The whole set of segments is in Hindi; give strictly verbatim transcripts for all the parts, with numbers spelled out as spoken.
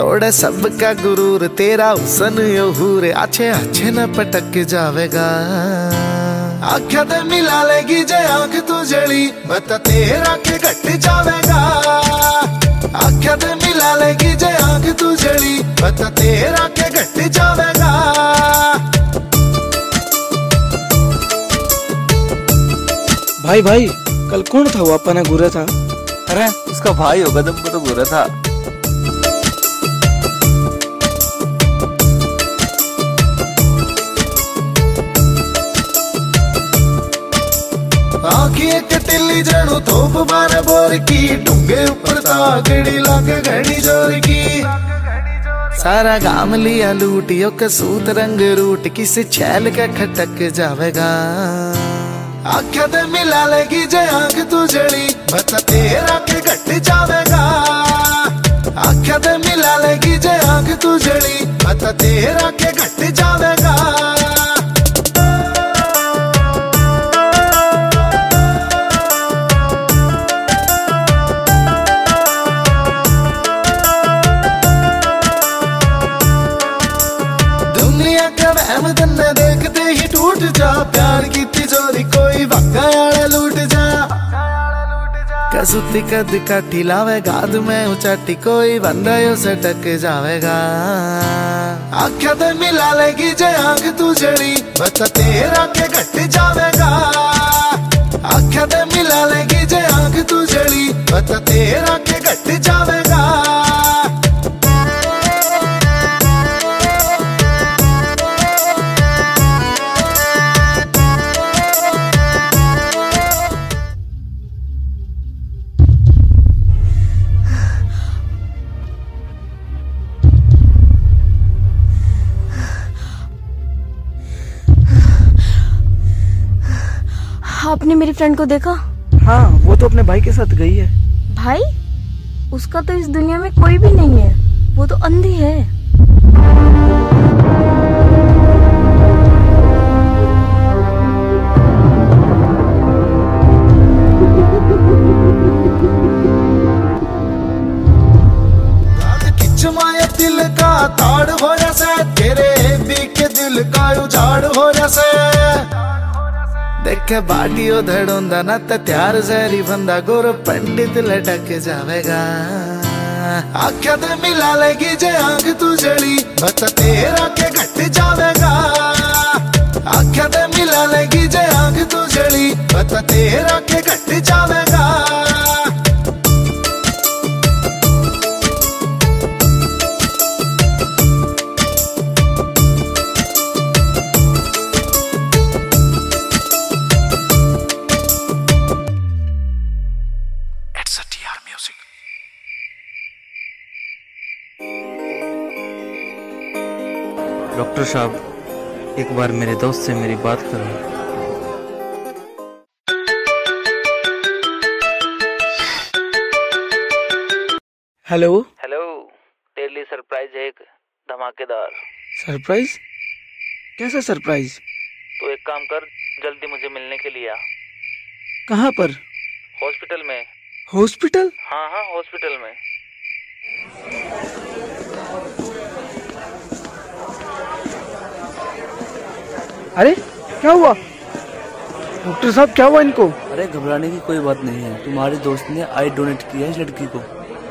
तोड़े सबका गुरूर, तेरा हुसन यो हूर अच्छे अच्छे न पटक जावेगा। आँखें ते मिला लेगी जे आँख तू जली, बता तेरा के घट जावेगा। आँखें ते मिला लेगी जे आँख तू जली, बता तेरा के घट जावेगा। भाई भाई कल कौन था वो अपना गुरा था? अरे उसका भाई होगा, जब वो तो गुरा था। आँखी एक टिल्ली जड़ू थोप बार बोर की, डूंगे ऊपर तागड़ी लाग घड़ी जोर की। सारा गाम लिया लूटियो कसूत रंग रूट, किसी छैल का खटक जावेगा। आँखें ते मिला लेगी जे आँख तू जली, बता तेरा के घट जावेगा। आँखें ते मिला लेगी जे आँख तू जली, बता तेरा के घट जावेगा। दुनिया का वहम तन्ने देखते ही टूट जा, प्यार की तिजोरी कोई भक्का लूट जा। कसुती कद काठी लावे गाद में उचाटी, कोई बंदा यो से टक जावेगा। आँखें ते मिला लेगी जे आँख तू जली, बता तेरा के घट जावेगा। आँखें ते मिला लेगी जे आँख तू जली, बता तेरा के घट जावेगा। आपने मेरी फ्रेंड को देखा? हाँ, वो तो अपने भाई के साथ गई है। भाई? उसका तो इस दुनिया में कोई भी नहीं है, वो तो अंधी है। खिंच माया दिल का ताड़ हो जैसे, तेरे भी के दिल का उजाड़ हो जैसे। देखे बाटियो धड़ोंदा ना त्यार जहरी बंदा, गोर पंडित लटक जावेगा। आँखें ते मिला लेगी जे आँख तू जली, बता तेरा के घट जावेगा। आँखें ते मिला लेगी जे आँख तू जली, बता तेरा के घट जावेगा। डॉक्टर साहब, एक बार मेरे दोस्त से मेरी बात करो। हेलो हेलो, तेरे लिए सरप्राइज है, एक धमाकेदार सरप्राइज। कैसा सरप्राइज? तो एक काम कर, जल्दी मुझे मिलने के लिए आ। कहाँ पर? हॉस्पिटल में। हॉस्पिटल? हाँ हाँ, हॉस्पिटल में। अरे क्या हुआ डॉक्टर साहब, क्या हुआ इनको? अरे घबराने की कोई बात नहीं है, तुम्हारे दोस्त ने आई डोनेट किया है इस लड़की को।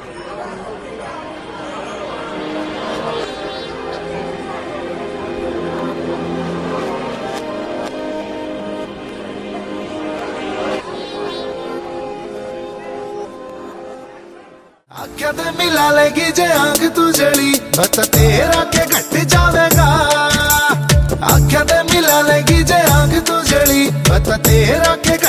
आँखें ते मिला लेगी जे आँख तू जली, बता तेरा के घट जावेगा। आँखें ते मिला लेगी जे आँख तू जली, बता तेरा के